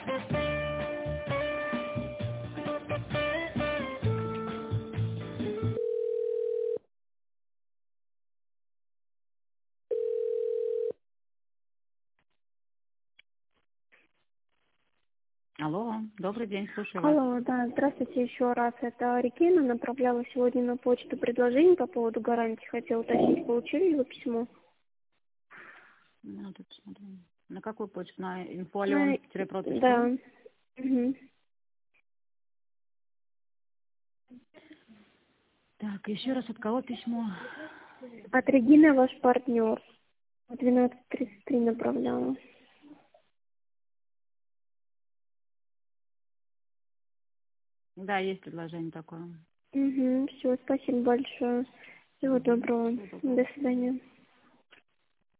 Алло, добрый день, слушаю вас. Алло, да, здравствуйте еще раз. Это Регина направляла сегодня на почту предложение по поводу гарантии. Хотела уточнить, получили ли вы письмо? Ну, тут смотрю. На какую почту? На А, infoleon-pro.ru? да. Угу. Так, еще раз, от кого письмо? От Регины ваш партнер. В 12:33 направляла. Да, есть предложение такое. Угу, все, спасибо большое. Всего доброго. Всего доброго. До свидания.